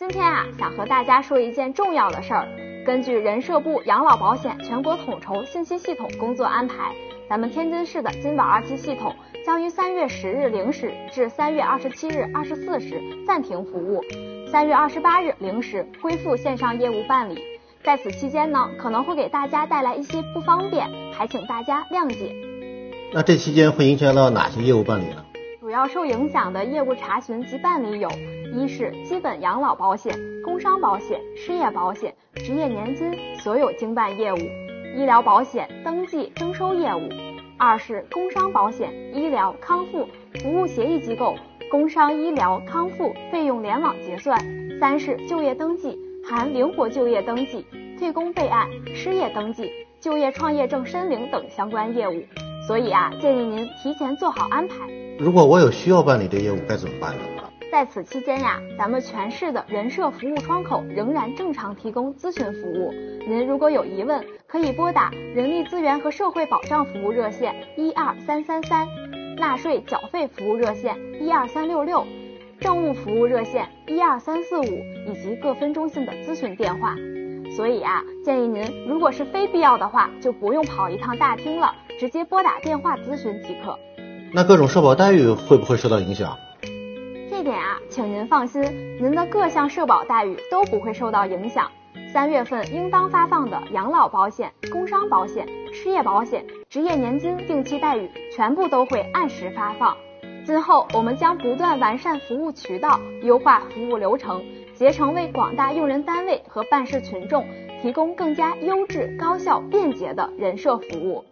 今天想和大家说一件重要的事儿。根据人社部养老保险全国统筹信息系统工作安排，咱们天津市的金保2期系统将于3月10日0时至3月27日24时暂停服务，3月28日0时恢复线上业务办理。在此期间呢，可能会给大家带来一些不方便，还请大家谅解。 那这期间会影响到哪些业务办理呢？ 主要受影响的业务查询及办理有：一是基本养老保险、工伤保险、失业保险、职业年金所有经办业务；医疗保险登记征收业务；二是工伤保险、医疗康复服务协议机构工伤医疗康复费用联网结算；三是就业登记含灵活就业登记、退工备案、失业登记、就业创业证申领等相关业务。所以建议您提前做好安排。 如果我有需要办理的业务该怎么办呢？ 在此期间咱们全市的人社服务窗口仍然正常提供咨询服务。您如果有疑问，可以拨打人力资源和社会保障服务热线12333，纳税缴费服务热线12366，政务服务热线12345，以及各分中心的咨询电话。所以建议您如果是非必要的话，就不用跑一趟大厅了，直接拨打电话咨询即可。 那各种社保待遇会不会受到影响？ 这点请您放心，您的各项社保待遇都不会受到影响。3月份应当发放的养老保险、工伤保险、失业保险、职业年金定期待遇全部都会按时发放。今后我们将不断完善服务渠道，优化服务流程，竭诚为广大用人单位和办事群众提供更加优质、高效、便捷的人社服务。